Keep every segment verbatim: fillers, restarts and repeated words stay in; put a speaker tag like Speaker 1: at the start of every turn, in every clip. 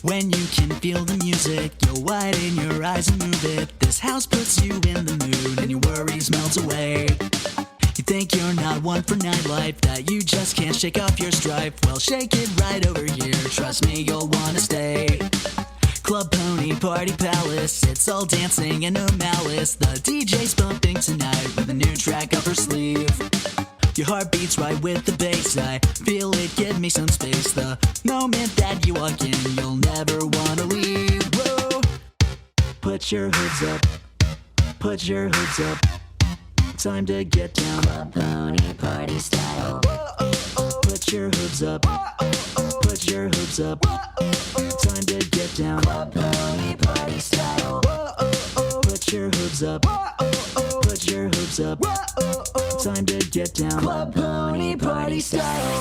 Speaker 1: When you can feel the music, you'll widen your eyes and move it. This house puts you in the mood and your worries melt away. You think you're not one for nightlife, that you just can't shake off your strife. Well, shake it right over here, trust me, you'll wanna stay. Club Pony Party Palace, it's all dancing and no malice. The D J's bumping tonight with a new track up her sleeve. Your heart beats right with the bass, I feel it, give me some space. The moment that you walk in, you'll never wanna leave. Whoa. Put your hoods up, put your hoods up. Time to get down, Club Pony Party style. Put your hoods up, put your hoods up. Time to get down, Club Pony Party style. Put your hoods up, put your hoods up. Time to get down, Club Pony Party style.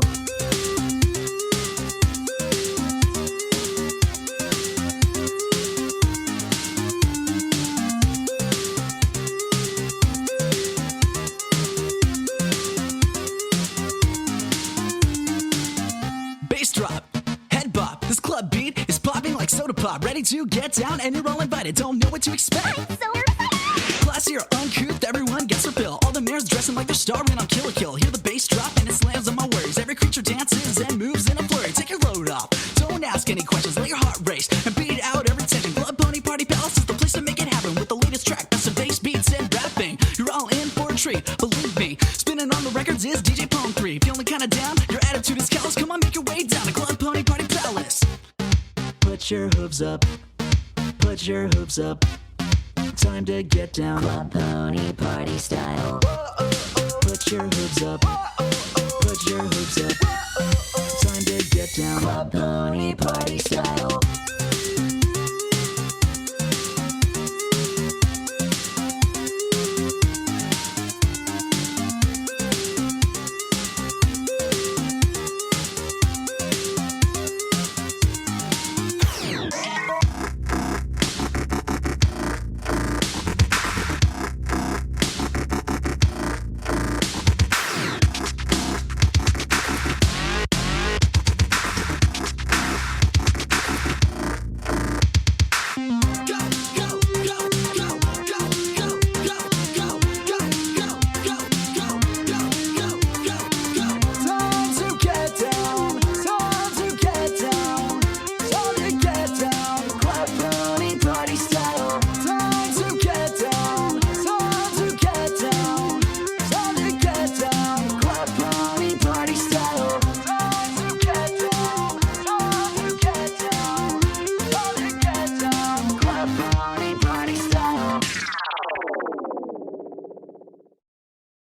Speaker 1: Bass drop, head bop, this club beat is popping like soda pop. Ready to get down and you're all invited, don't know what to expect.
Speaker 2: I'm so excited!
Speaker 1: Classy or uncouth, everyone gets their fill. All the mares dressing like they're starring on Kill la Kill. Hear the bass drop and it slams on my words. Every creature dances and moves in a flurry. Take your load off, don't ask any questions, let your heart race and beat out every tension. Club Pony Party Palace is the place to make it happen. With the latest track, best of bass beats and rapping. You're all in for a treat, believe me. Spinning on the records is D J Pone three. Feeling kinda down, your attitude is callous. Come on, make your way down to Club Pony Party Palace. Put your hooves up, put your hooves up. Time to get down,
Speaker 2: Club Pony Party style.
Speaker 1: put your hooves up, put your hooves up. Time to get down,
Speaker 2: Club Pony Party style.